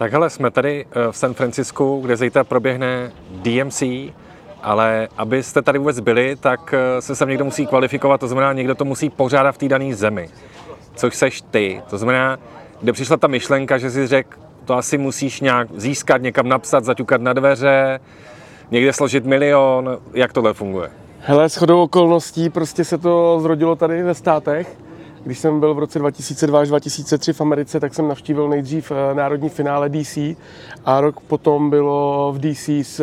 Tak hele, jsme tady v San Francisku, kde zítra proběhne DMC, ale abyste tady vůbec byli, tak se sem někdo musí kvalifikovat, to znamená, někdo to musí pořádat v té dané zemi, což seš ty. To znamená, kde přišla ta myšlenka, že si řekl, to asi musíš nějak získat, někam napsat, zaťukat na dveře, někde složit milion, jak tohle funguje? Hele, shodou okolností prostě se to zrodilo tady ve státech. Když jsem byl v roce 2002 až 2003 v Americe, tak jsem navštívil nejdřív národní finále DC a rok potom bylo v DC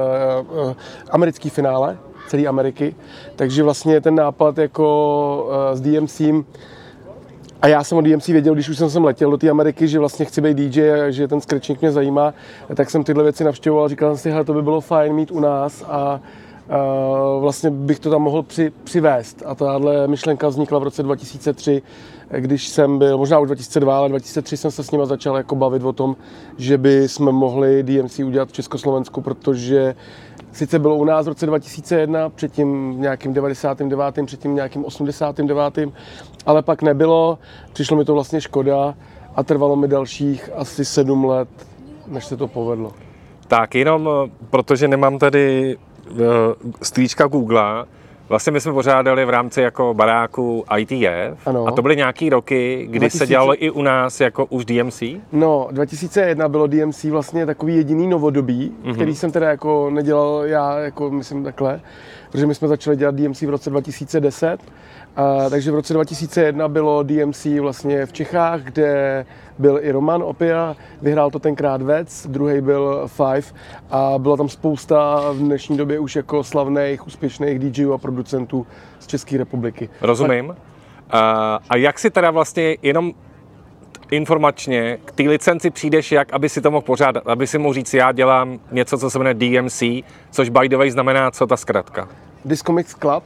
americký finále celé Ameriky. Takže vlastně ten nápad jako s DMCem, a já jsem o DMC věděl, když už jsem sem letěl do té Ameriky, že vlastně chci být DJ a že ten scratching mě zajímá, tak jsem tyhle věci navštěvoval a říkal jsem si, hele, to by bylo fajn mít u nás a vlastně bych to tam mohl přivést. A tahle myšlenka vznikla v roce 2003, když jsem byl, možná už 2002, ale 2003 jsem se s nima začal jako bavit o tom, že by jsme mohli DMC udělat v Československu, protože sice bylo u nás v roce 2001, předtím nějakým 99., předtím nějakým 89., ale pak nebylo, přišlo mi to vlastně škoda a trvalo mi dalších asi 7 let, než se to povedlo. Tak jenom, protože nemám tady strýčka Google, vlastně my jsme pořádali v rámci jako baráku ITF, ano. A to byly nějaký roky, kdy 2000... se dělalo i u nás jako už DMC? No, 2001 bylo DMC vlastně takový jediný novodobí, který jsem teda jako nedělal já, jako myslím takhle, protože my jsme začali dělat DMC v roce 2010, takže v roce 2001 bylo DMC vlastně v Čechách, kde byl i Roman Opia, vyhrál to tenkrát Vec, druhý byl Five a byla tam spousta v dnešní době už jako slavných, úspěšných DJů a producentů z České republiky. Rozumím. A jak si teda vlastně jenom informačně k té licenci přijdeš, jak aby si to mohl pořádat, aby si mohl říct, já dělám něco, co se jmenuje DMC, což by the way znamená co ta zkratka? Disco Mix Club.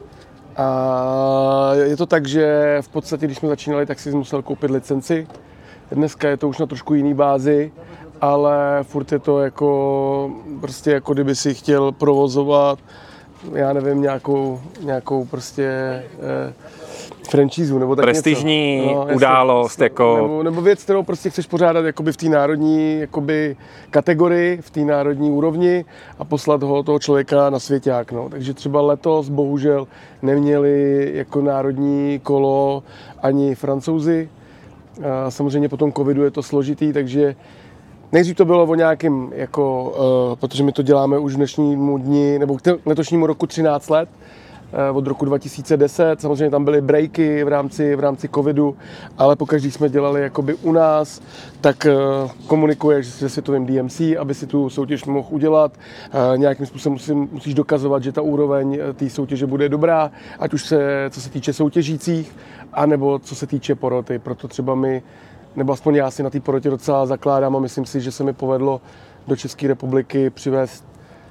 A je to tak, že v podstatě, když jsme začínali, tak si musel koupit licenci. Dneska je to už na trošku jiný bázi, ale furt je to jako, prostě jako kdyby si chtěl provozovat, já nevím, nějakou prostě franchízu nebo tak prestižní něco. No, událost jako... Nebo věc, kterou prostě chceš pořádat jakoby v té národní jakoby kategorii, v té národní úrovni a poslat toho člověka na svěťák. No. Takže třeba letos bohužel neměli jako národní kolo ani Francouzi. A samozřejmě po tom covidu je to složitý, takže nejdřív to bylo o nějakým, jako, protože my to děláme už dnešnímu dni, nebo k letošnímu roku 13 let, od roku 2010, samozřejmě tam byly breaky v rámci covidu, ale pokaždý jsme dělali jakoby u nás, tak komunikuješ se světovým DMC, aby si tu soutěž mohl udělat. Nějakým způsobem musíš dokazovat, že ta úroveň té soutěže bude dobrá, ať už co se týče soutěžících, anebo co se týče poroty. Proto třeba my, nebo aspoň já si na té porotě docela zakládám a myslím si, že se mi povedlo do České republiky přivést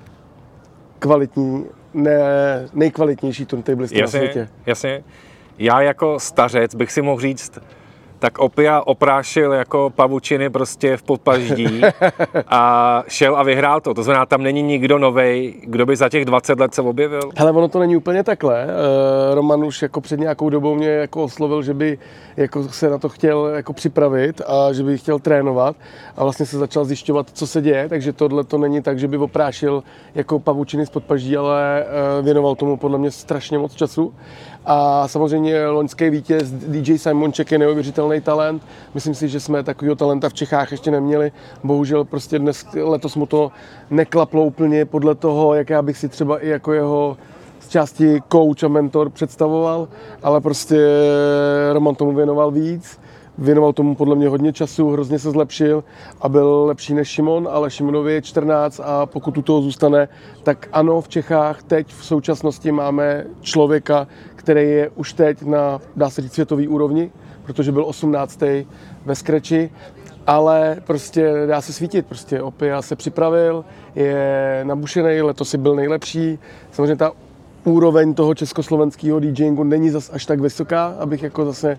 kvalitní, nejkvalitnější turntablisty na světě. Jasně. Já jako stařec bych si mohl říct, tak Opia oprášil jako pavučiny prostě v podpaždí a šel a vyhrál to. To znamená, tam není nikdo novej, kdo by za těch 20 let se objevil. Hele, ono to není úplně takhle. Roman už jako před nějakou dobou mě jako oslovil, že by jako se na to chtěl jako připravit a že by chtěl trénovat a vlastně se začal zjišťovat, co se děje, takže tohle to není tak, že by oprášil jako pavučiny z podpaždí, ale věnoval tomu podle mě strašně moc času. A samozřejmě loňský vítěz DJ Simonček je neuvěřitelný talent. Myslím si, že jsme takovýho talenta v Čechách ještě neměli. Bohužel prostě letos mu to neklaplo úplně podle toho, jak já bych si třeba i jako jeho z části coach a mentor představoval, ale prostě Roman tomu věnoval víc. Věnoval tomu podle mě hodně času, hrozně se zlepšil a byl lepší než Šimon, ale Šimonovi je 14 a pokud u toho zůstane, tak ano, v Čechách teď v současnosti máme člověka, který je už teď na, dá se říct, světový úrovni, protože byl 18. ve scratchi, ale prostě dá se svítit, prostě Opia se připravil, je nabušený, letos si byl nejlepší, samozřejmě ta úroveň toho československého DJingu není zas až tak vysoká, abych jako zase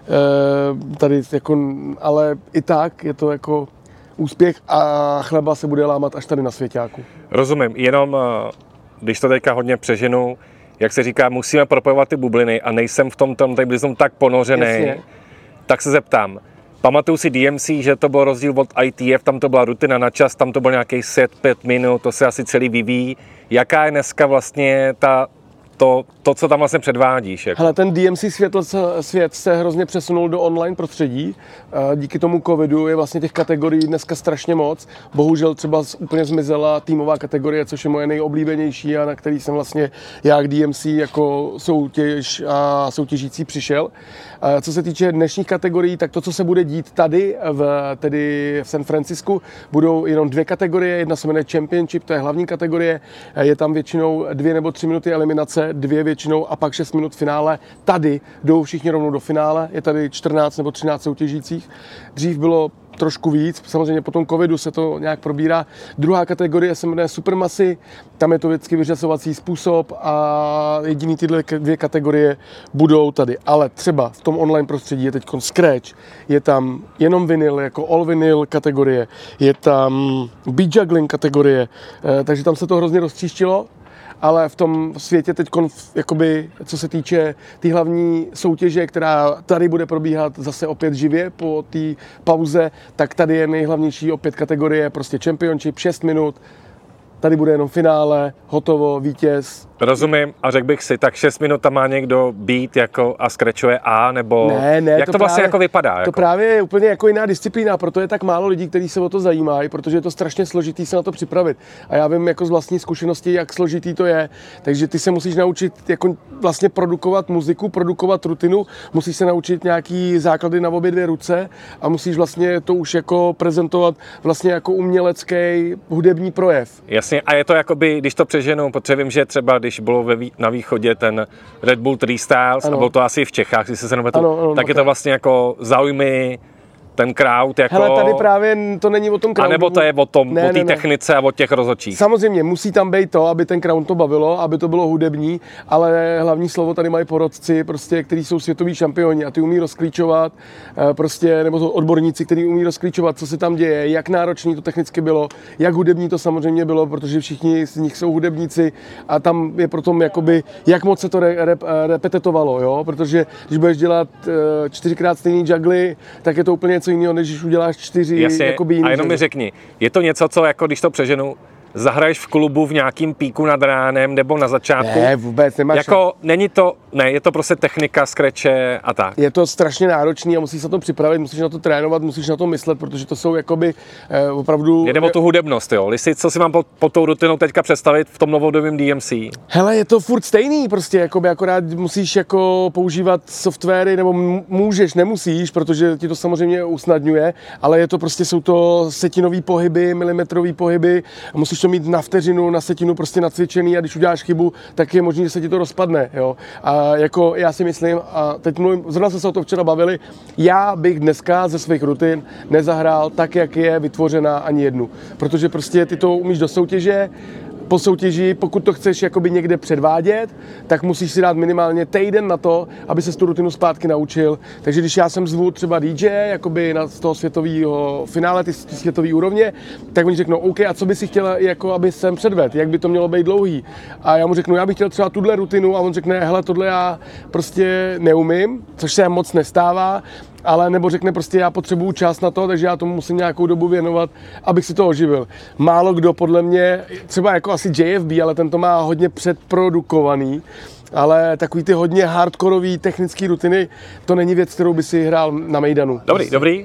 tady jako, ale i tak je to jako úspěch a chleba se bude lámat až tady na svěťáku. Rozumím, jenom když to teďka hodně přeženu, jak se říká, musíme propojovat ty bubliny a nejsem v tom turntablismu tak ponořený, tak se zeptám, Pamatuju si DMC, že to byl rozdíl od ITF, tam to byla rutina na čas, tam to byl nějaký set 5 minut, to se asi celý vyvíjí. Jaká je dneska vlastně to, co tam vlastně předvádíš? Jako? Hele, ten DMC svět se hrozně přesunul do online prostředí. Díky tomu covidu je vlastně těch kategorií dneska strašně moc. Bohužel třeba úplně zmizela týmová kategorie, což je moje nejoblíbenější a na který jsem vlastně já k DMC jako soutěžící přišel. Co se týče dnešních kategorií, tak to, co se bude dít tady v San Francisku, budou jenom 2 kategorie. Jedna se jmenuje Championship, to je hlavní kategorie. Je tam většinou 2 nebo 3 minuty eliminace, 2 většinou a pak 6 minut finále. Tady jdou všichni rovnou do finále, je tady 14 nebo 13 soutěžících. Dřív bylo trošku víc, samozřejmě po tom covidu se to nějak probírá. Druhá kategorie se jmenuje Supermasy, tam je to vždycky vyřazovací způsob a jediný tyhle 2 kategorie budou tady. Ale třeba v tom online prostředí je teď Scratch, je tam jenom vinyl, jako all vinyl kategorie, je tam beat juggling kategorie, takže tam se to hrozně roztříštilo. Ale v tom světě teď, jakoby, co se týče té hlavní soutěže, která tady bude probíhat zase opět živě po té pauze, tak tady je nejhlavnější opět kategorie, prostě Championship, 6 minut, tady bude jenom finále, hotovo, vítěz. Rozumím a řekl bych si, tak 6 minut tam má někdo být jako a scratchuje A, nebo ne, jak to vlastně právě, jako vypadá? To jako? právě je úplně jako jiná disciplína, proto je tak málo lidí, kteří se o to zajímají, protože je to strašně složitý se na to připravit. A já vím jako z vlastní zkušenosti, jak složitý to je, takže ty se musíš naučit jako vlastně produkovat muziku, produkovat rutinu, musíš se naučit nějaký základy na obě 2 ruce a musíš vlastně to už jako prezentovat vlastně jako umělecký hudební projev. Jasně, a je to jakoby, když to přeženu, protože vím, že třeba když bylo na východě ten Red Bull 3 Styles, a bylo to asi v Čechách, když se nevětu, tak je to vlastně jako zaujmy ten crowd jako... Hele, tady právě to není o tom crowdu. A nebo to je o té technice a o těch rozhodčích. Samozřejmě, musí tam být to, aby ten crowd to bavilo, aby to bylo hudební, ale hlavní slovo tady mají porotci, prostě, kteří jsou světoví šampioni a ty umí rozklíčovat, prostě, nebo to odborníci, kteří umí rozklíčovat, co se tam děje, jak náročný to technicky bylo, jak hudební to samozřejmě bylo, protože všichni z nich jsou hudebníci a tam je potom jakoby, jak moc se to repetetovalo, jo? Protože když budeš dělat 4x stejný juggly, tak je to úplně něco jiného, než když uděláš 4 jakoby jiný. A jenom mi řekni, je to něco, co jako když to přeženu, zahraješ v klubu v nějakým píku nad ránem nebo na začátku? Ne, vůbec nemáš. Jako je to prostě technika, skreče a tak. Je to strašně náročný a musíš se to připravit, musíš na to trénovat, musíš na to myslet, protože to jsou jakoby opravdu... Jde o tu hudebnost, jo. Lisi, co si mám pod tou rutinou teďka představit v tom novodobém DMC? Hele, je to furt stejný, prostě jakoby akorát musíš jako používat softwary, nebo můžeš, nemusíš, protože ti to samozřejmě usnadňuje, ale je to prostě, jsou to setinový pohyby, milimetrový pohyby, musíš to mít na vteřinu, na setinu prostě nacvičený a když uděláš chybu, tak je možné, že se ti to rozpadne, jo. A jako já si myslím, a teď mluvím, zrovna jsme se o to včera bavili, já bych dneska ze svých rutin nezahrál tak, jak je vytvořena ani jednu, protože prostě ty to umíš do soutěže, po soutěži, pokud to chceš jakoby někde předvádět, tak musíš si dát minimálně týden na to, aby se tu rutinu zpátky naučil. Takže když já jsem zvu třeba DJ jakoby na toho světového finále, ty světové úrovně, tak oni řeknou, OK, a co by si chtěl, jako aby jsem předvedl, jak by to mělo být dlouhý. A já mu řeknu, já bych chtěl třeba tuhle rutinu a on řekne, hele, tohle já prostě neumím, což se moc nestává, ale nebo řekne prostě, já potřebuju čas na to, takže já tomu musím nějakou dobu věnovat, abych si to oživil. Málo kdo podle mě, třeba jako asi JFB, ale ten to má hodně předprodukovaný, ale takový ty hodně hardkorový technický rutiny, to není věc, kterou by si hrál na mejdanu. Dobrý.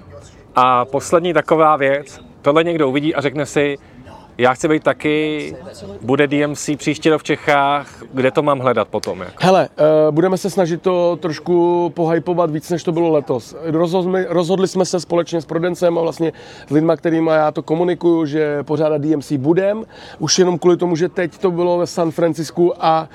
A poslední taková věc, tohle někdo uvidí a řekne si, já chci být taky, bude DMC příští rok v Čechách, kde to mám hledat potom? Jako? Hele, budeme se snažit to trošku pohypovat víc, než to bylo letos. Rozhodli jsme se společně s Prudencem a vlastně s lidma, kterými já to komunikuju, že pořádat DMC budem, už jenom kvůli tomu, že teď to bylo ve San Francisku a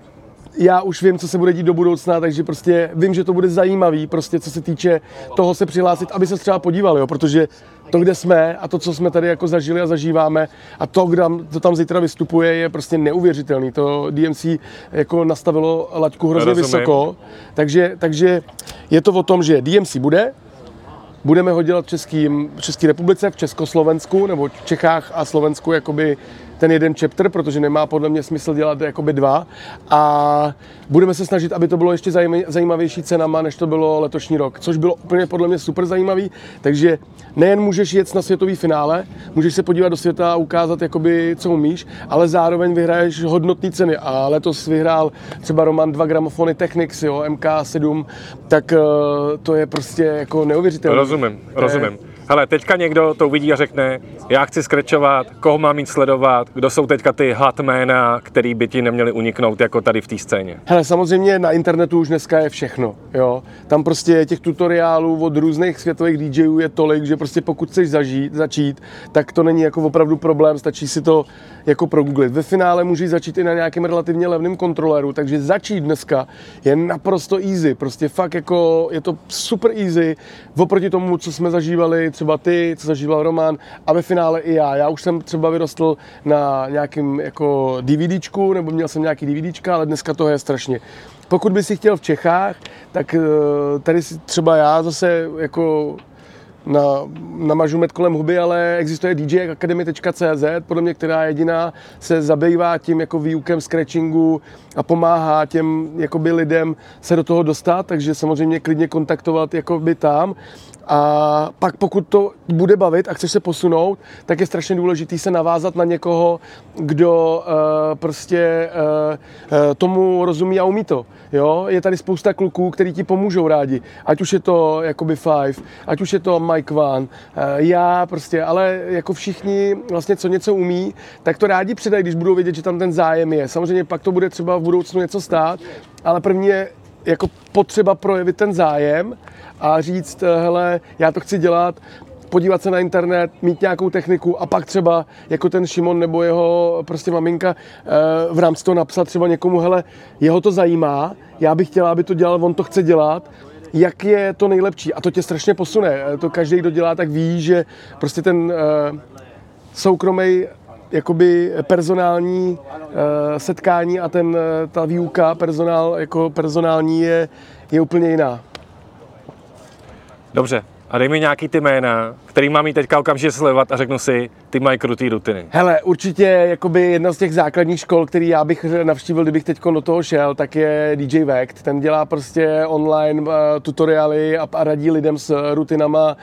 já už vím, co se bude dít do budoucna, takže prostě vím, že to bude zajímavý, prostě co se týče toho se přihlásit, aby se třeba podívali, jo, protože to, kde jsme a to, co jsme tady jako zažili a zažíváme a to, kdo tam zítra vystupuje, je prostě neuvěřitelný. To DMC jako nastavilo laťku hrozně vysoko, takže je to o tom, že DMC budeme ho dělat v České republice, v Československu nebo v Čechách a Slovensku jakoby ten jeden chapter, protože nemá podle mě smysl dělat jakoby 2 a budeme se snažit, aby to bylo ještě zajímavější cenama, než to bylo letošní rok, což bylo úplně podle mě super zajímavý, takže nejen můžeš jet na světový finále, můžeš se podívat do světa a ukázat, jakoby, co umíš, ale zároveň vyhraješ hodnotné ceny a letos vyhrál třeba Roman 2 gramofony Technics, jo, MK7, tak to je prostě jako neuvěřitelné. Rozumím. Hele, teďka někdo to uvidí a řekne, já chci skrečovat, koho mám mít sledovat, kdo jsou teďka ty hot jména, který by ti neměli uniknout jako tady v té scéně. Hele, samozřejmě na internetu už dneska je všechno, jo. Tam prostě těch tutoriálů od různých světových DJů je tolik, že prostě pokud chceš začít, tak to není jako opravdu problém, stačí si to jako progooglit. Ve finále můžeš začít i na nějakém relativně levném kontroleru, takže začít dneska je naprosto easy, prostě fakt jako je to super easy, oproti tomu, co jsme zažívali, třeba ty, co zažíval Roman a ve finále i já. Já už jsem třeba vyrostl na nějakým jako DVDčku, nebo měl jsem nějaký DVDčka, ale dneska toho je strašně. Pokud by si chtěl v Čechách, tak tady si třeba já zase jako namažu med kolem huby, ale existuje djacademy.cz, podle mě, která jediná se zabývá tím jako výukem scratchingu a pomáhá těm jakoby lidem se do toho dostat, takže samozřejmě klidně kontaktovat jakoby tam. A pak pokud to bude bavit a chceš se posunout, tak je strašně důležitý se navázat na někoho, kdo tomu rozumí a umí to. Jo? Je tady spousta kluků, který ti pomůžou rádi. Ať už je to jakoby Five, ať už je to Mike Van, já prostě, ale jako všichni vlastně co něco umí, tak to rádi předají, když budou vědět, že tam ten zájem je. Samozřejmě pak to bude třeba v budoucnu něco stát, ale první je jako potřeba projevit ten zájem a říct, hele, já to chci dělat, podívat se na internet, mít nějakou techniku a pak třeba jako ten Šimon nebo jeho prostě maminka v rámci toho napsat třeba někomu, hele, jeho to zajímá, já bych chtěla, aby to dělal, on to chce dělat, jak je to nejlepší a to tě strašně posune. To každý, kdo dělá, tak ví, že prostě ten soukromý jakoby personální setkání a ta výuka personální je úplně jiná. Dobře, a dej mi nějaký ty jména, který mám jít teďka okamžitě sledovat a řeknu si, ty mají krutý rutiny. Hele, určitě jakoby jedna z těch základních škol, který já bych navštívil, kdybych teď do toho šel, tak je DJ Vect. Ten dělá prostě online tutoriály a radí lidem s rutinama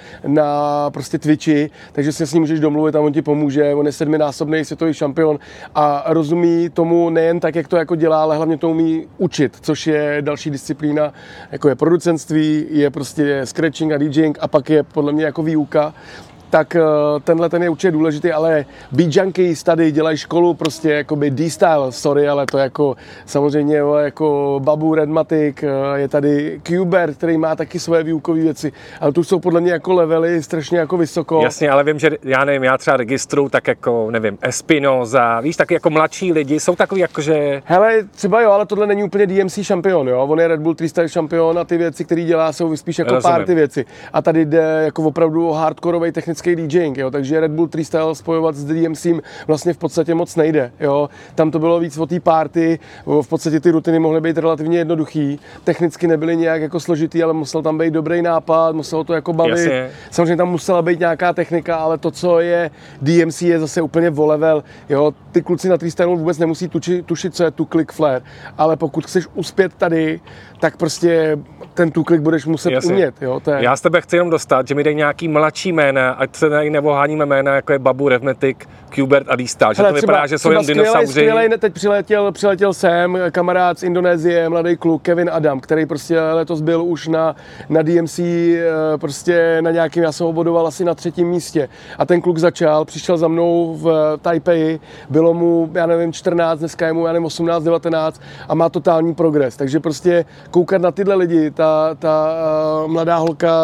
na prostě Twitchi, takže se s ním můžeš domluvit a on ti pomůže. On je 7násobný světový šampion a rozumí tomu nejen tak, jak to jako dělá, ale hlavně to umí učit, což je další disciplína, jako je producentství, je prostě scratching a DJing a pak je podle mě jako výuka. Tak tenhle ten je určitě důležitý, ale Beat Junkies tady dělají školu prostě jakoby D-Style, sorry, ale to jako samozřejmě jako Babu, Redmatic, je tady Qbert, který má taky svoje výukové věci, ale tu jsou podle mě jako levely strašně jako vysoko. Jasně, ale vím, že já nevím, já třeba registru, tak jako nevím, Espinoza, víš, taky jako mladší lidi, jsou takový jakože... Hele, třeba jo, ale tohle není úplně DMC šampion, jo, on je Red Bull Freestyle šampion a ty věci, které dělá, jsou spíš jako party věci a tady jde jako opravdu o hardkorovej technický DJing, jo, takže Red Bull Freestyle spojovat s DMCem vlastně v podstatě moc nejde, jo. Tam to bylo víc o té party, v podstatě ty rutiny mohly být relativně jednoduchý, technicky nebyly nějak jako složitý, ale musel tam být dobrý nápad, muselo to jako bavit. Jasně. Samozřejmě tam musela být nějaká technika, ale to, co je DMC, je zase úplně o level, jo. Ty kluci na freestylu vůbec nemusí tušit, co je tu click flare, ale pokud chceš uspět tady, tak prostě ten tu click budeš muset umět, jo. To je... Já z tebe chci jenom dostat, že mi dej nějaký mladší jména, ať se tady nevoháníme jména, jako je Babu, Redmatic, Qbert a D-Style, že to vypadá, že jsou jen dinosauři. Teď přiletěl sem kamarád z Indonésie, mladý kluk Kevin Adam, který prostě letos byl už na DMC prostě na nějakým, já jsem ho bodoval asi na 3. místě a ten kluk přišel za mnou v Taipei, bylo mu, já nevím, 14, dneska je mu, já nevím, 18, 19 a má totální progres, takže prostě koukat na tyhle lidi, ta mladá holka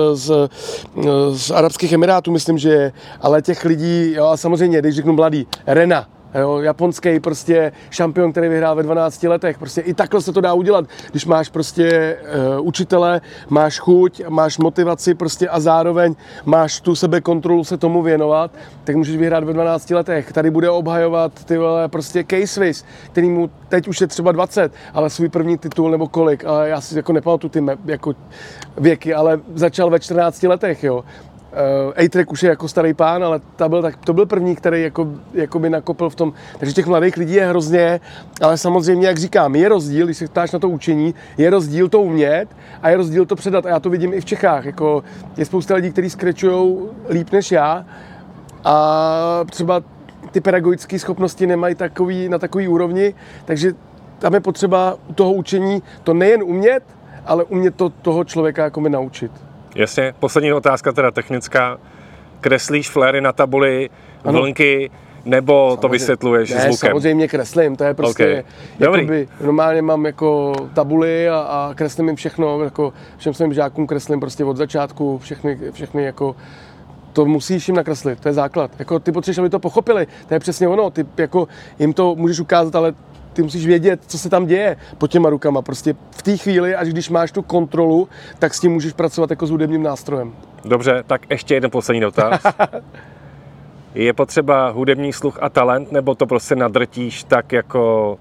z Arabských Emirátů, myslím, že je, ale těch lidí, jo, a samozřejmě, když řeknu mladý, Rena, jo, japonský prostě šampion, který vyhrál ve 12 letech, prostě i takhle se to dá udělat, když máš prostě učitele, máš chuť, máš motivaci prostě a zároveň máš tu sebekontrolu se tomu věnovat, tak můžeš vyhrát ve 12 letech. Tady bude obhajovat ty vole prostě K-Swiss, který mu teď už je třeba 20, ale svůj první titul nebo kolik, a já si jako nepamatuju ty jako věky, ale začal ve 14 letech, jo. A-Track už je jako starý pán, ale to byl první, který jako by nakopl v tom. Takže těch mladých lidí je hrozně, ale samozřejmě, jak říkám, je rozdíl, když se ptáš na to učení, je rozdíl to umět a je rozdíl to předat. A já to vidím i v Čechách. Jako je spousta lidí, kteří skrečujou líp než já a třeba ty pedagogické schopnosti nemají na takový úrovni, takže tam je potřeba u toho učení to nejen umět, ale umět to toho člověka jako mi naučit. Jasně, poslední otázka teda technická. Kreslíš fléry na tabuli, vlnky, nebo samozřejmě to vysvětluješ zvukem? Samozřejmě kreslím, to je prostě, jakoby, normálně mám jako tabuly a kreslím jim všechno, jako všem svým žákům kreslím prostě od začátku, všechny jako, to musíš jim nakreslit, to je základ. Jako ty potřebuješ, aby to pochopili, to je přesně ono, ty jako jim to můžeš ukázat, ale ty musíš vědět, co se tam děje pod těma rukama. Prostě v té chvíli, až když máš tu kontrolu, tak s tím můžeš pracovat jako s hudebním nástrojem. Dobře, tak ještě jeden poslední dotaz. Je potřeba hudební sluch a talent, nebo to prostě nadrtíš tak jako,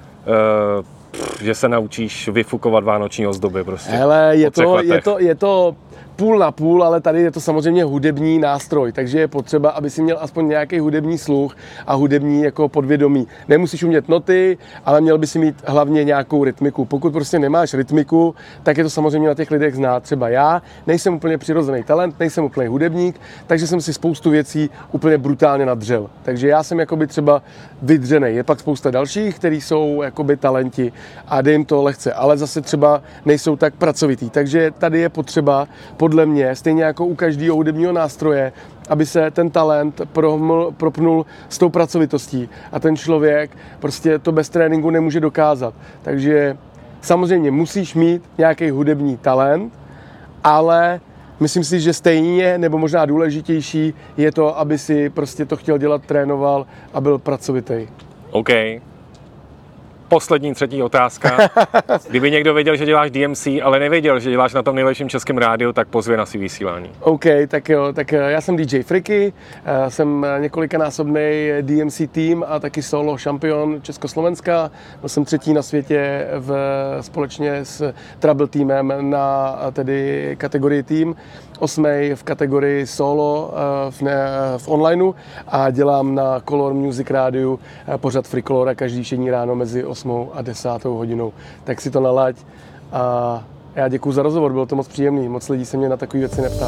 že se naučíš vyfukovat vánoční ozdoby prostě? Hele, je to půl na půl, ale tady je to samozřejmě hudební nástroj, takže je potřeba, aby si měl aspoň nějaký hudební sluch a hudební jako podvědomí. Nemusíš umět noty, ale měl by si mít hlavně nějakou rytmiku. Pokud prostě nemáš rytmiku, tak je to samozřejmě na těch lidech znát. Třeba já nejsem úplně přirozený talent, nejsem úplně hudebník, takže jsem si spoustu věcí úplně brutálně nadřel. Takže já jsem jakoby třeba vydřenej. Je pak spousta dalších, kteří jsou jakoby talenti a jde jim to lehce, ale zase třeba nejsou tak pracovitý. Takže tady je potřeba podle mě, stejně jako u každého hudebního nástroje, aby se ten talent propnul s tou pracovitostí. A ten člověk prostě to bez tréninku nemůže dokázat. Takže samozřejmě musíš mít nějaký hudební talent, ale myslím si, že stejně nebo možná důležitější je to, aby si prostě to chtěl dělat, trénoval a byl pracovitý. OK. Poslední, třetí otázka. Kdyby někdo věděl, že děláš DMC, ale nevěděl, že děláš na tom nejlepším českém rádiu, tak pozvě na svý vysílání. OK, tak jo, tak já jsem DJ Friky, jsem několikanásobný DMC tým a taky solo šampion Československa. Byl jsem 3. na světě společně s Trouble týmem na tedy kategorii tým, 8. v kategorii solo v onlineu a dělám na Color Music rádiu pořad Frikolora každý všední ráno mezi 8. a 10. hodinou. Tak si to nalaď a já děkuju za rozhovor, bylo to moc příjemný, moc lidí se mě na takové věci neptá.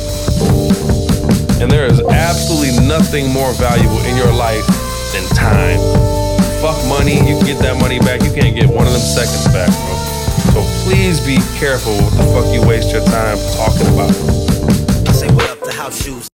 And there is absolutely nothing more valuable in your life than time. Fuck money, you can get that money back, you can't get one of them seconds back, bro. So please be careful what the fuck you waste your time talking about. Say what up to house shoes.